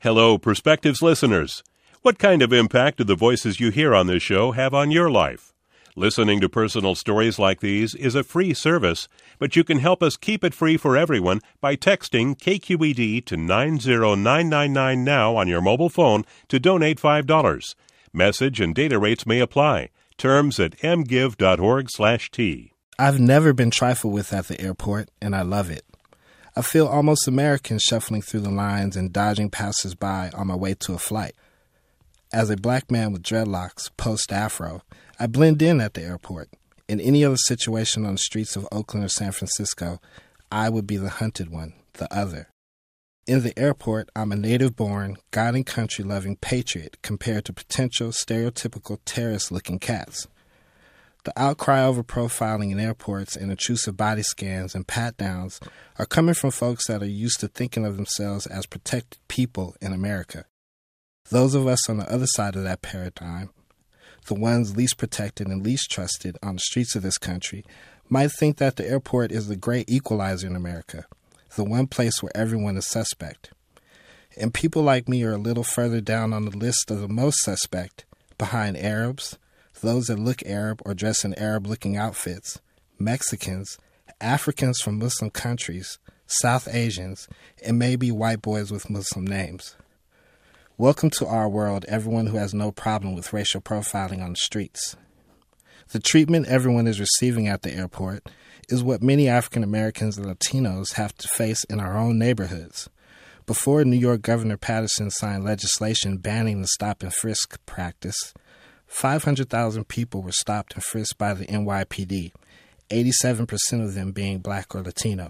Hello, Perspectives listeners. What kind of impact do the voices you hear on this show have on your life? Listening to personal stories like these is a free service, but you can help us keep it free for everyone by texting KQED to 90999 now on your mobile phone to donate $5. Message and data rates may apply. Terms at mgive.org/T. I've never been trifled with at the airport, and I love it. I feel almost American shuffling through the lines and dodging passers-by on my way to a flight. As a black man with dreadlocks, post-afro, I blend in at the airport. In any other situation on the streets of Oakland or San Francisco, I would be the hunted one, the other. In the airport, I'm a native-born, God and country-loving patriot compared to potential stereotypical terrorist-looking cats. The outcry over profiling in airports and intrusive body scans and pat-downs are coming from folks that are used to thinking of themselves as protected people in America. Those of us on the other side of that paradigm, the ones least protected and least trusted on the streets of this country, might think that the airport is the great equalizer in America, the one place where everyone is suspect. And people like me are a little further down on the list of the most suspect, behind Arabs, those that look Arab or dress in Arab-looking outfits, Mexicans, Africans from Muslim countries, South Asians, and maybe white boys with Muslim names. Welcome to our world, everyone who has no problem with racial profiling on the streets. The treatment everyone is receiving at the airport is what many African Americans and Latinos have to face in our own neighborhoods. Before New York Governor Patterson signed legislation banning the stop and frisk practice, 500,000 people were stopped and frisked by the NYPD, 87% of them being black or Latino.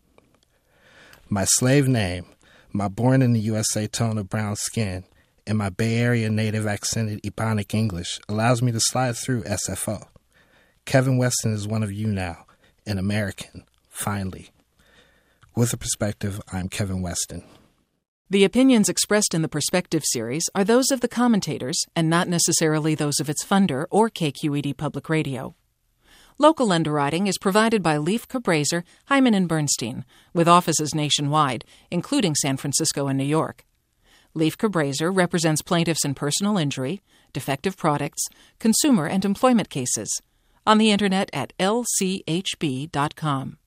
My slave name, my born in the USA tone of brown skin, and my Bay Area native accented Ebonic English allows me to slide through SFO. Kevin Weston is one of you now, an American, finally. With a perspective, I'm Kevin Weston. The opinions expressed in the Perspective series are those of the commentators and not necessarily those of its funder or KQED Public Radio. Local underwriting is provided by Leif Cabraser, Hyman & Bernstein, with offices nationwide, including San Francisco and New York. Leif Cabraser represents plaintiffs in personal injury, defective products, consumer and employment cases. On the Internet at lchb.com.